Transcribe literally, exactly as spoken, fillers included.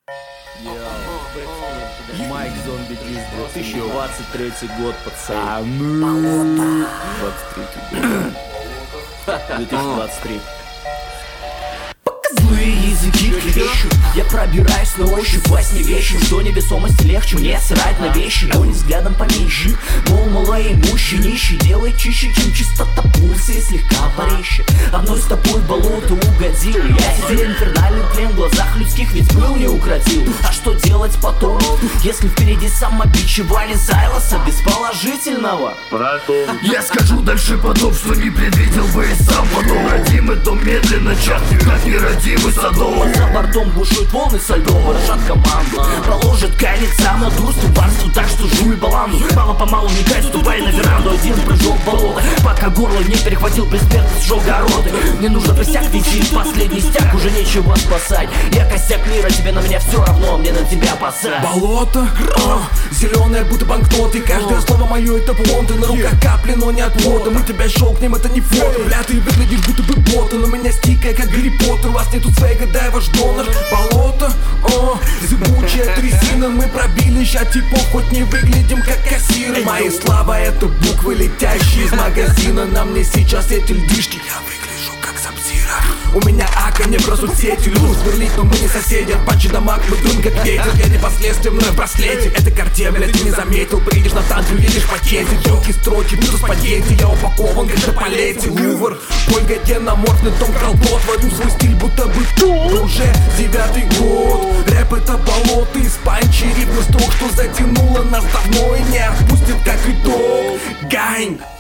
Майк Зомби Диск, две тысячи двадцать третий год, пацаны. двадцать третий год. две тысячи двадцать три. Злые языки клевещут, я пробираюсь на ощупь во сне вещи, что невесомости легче мне срать на вещи. Гонит взглядом помещик, мол, малоимущий нищий делает чище, чем чистота пульса и слегка порезче. Одной стопой в болото угодил, я теперь инфернальный плен в глазах людских ведь был не укротил. А что делать потом, если впереди самобичевание Сайлоса без положительного? Я скажу дальше потом, что не предвидел бы и сам потом. Родимый дом медленно чахнет, как нерадимый садом. За бортом бушует волны со льдом, выражат команду. Положит конец самодурству, барству, так что жуй баланду. Мало-помалу не кайф, ступай на веранду, один прыжок в болото, пока горло не перехватил пресперт, сжег городы. Не нужно присяг висит, последний стяг, уже нечего спасать. Я костяк мира, тебе на меня все равно, мне на тебя посать. Болото, а, зеленое будто банкноты. Каждое слово мое это плон. Ты на руках капли, но не от вода. Мы тебя щелкнем, это не фото. Бля, ты выглядишь будто бы бота, но меня стикая, как Гарри Поттер. У вас нету свега, дай ваш донор. Болото, а, зыбучая трясина. Мы пробили ща типов, хоть не выглядим как кассиры. Мои слова это буквы, летящие из магазина. На мне сейчас эти льдишки, я выгляжу как Сабзира. У меня ака, не бросут сети. Люблю сверлить, но мы не соседи. От патчи до мак, мы дым как ветер. Я не последствия, мной в браслете. Это карте, блядь, ты не заметил. Приедешь на танк, уедешь в пакете. Челки, строки, буду спагетти. Я упакован, как на палете. Лувр, Ольга, геноморфный том кралбот. Варю свой стиль, будто бы тут уже девятый год. Рэп это болото из панчи. Рифмы строк, что затянуло нас давно и не отпустит как итог. Гань.